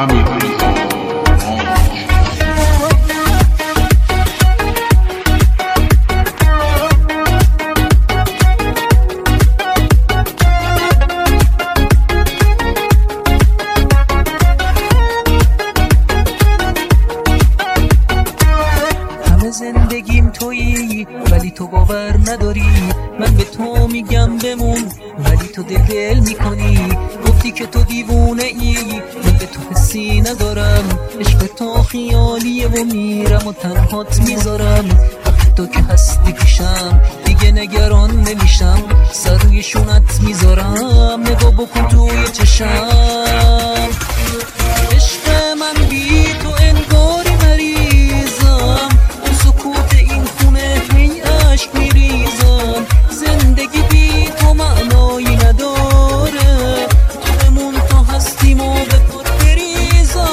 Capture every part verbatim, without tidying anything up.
زندگیم تویی ولی تو باور نداری، من به تو میگم بمون ولی تو دل دل میکنی. گفتی که تو دیوونه ای، من به تو حسی ندارم. عشق تو خیالیه و میرم و تنهات میذارم. تو که هستی پیشم دیگه نگران نمیشم، سر روی شونت میذارم، نگاه بکن توی چشم. عشق من بی تو انگاری مریضم، اون سکوت این خونه هی عشق میریزم. زندگی بی تو معنایی نداره، تو بمون تا هستیم و به پات بریزم.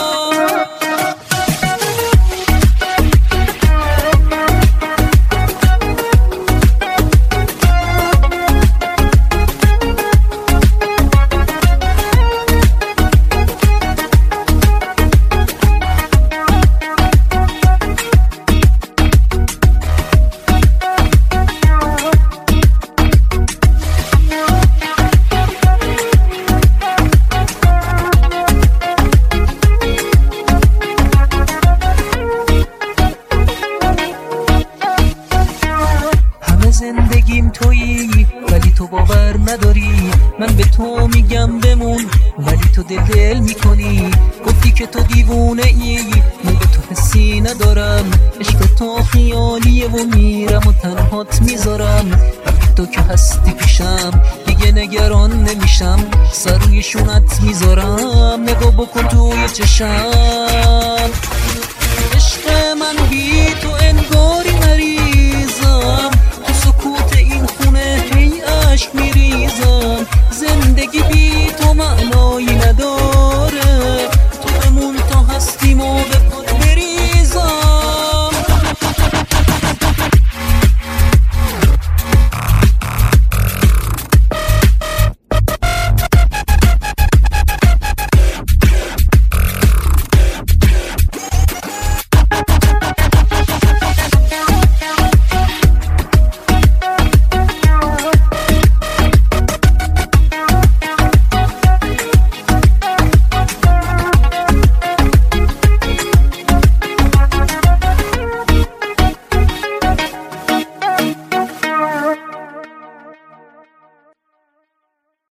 زندگیم تویی ولی تو باور نداری، من به تو میگم بمون ولی تو دل دل میکنی. گفتی که تو دیوونه ای، من به تو حسی ندارم. عشق تو خیالیه و میرم و تنهات میذارم. تو که هستی پیشم دیگه نگران نمیشم، سر روی شونت میذارم، نگاه بکن توی چشم. عشق من بی تو انگاری مریضم، تو سکوت این خونه هی عشق میریزم. زندگی بی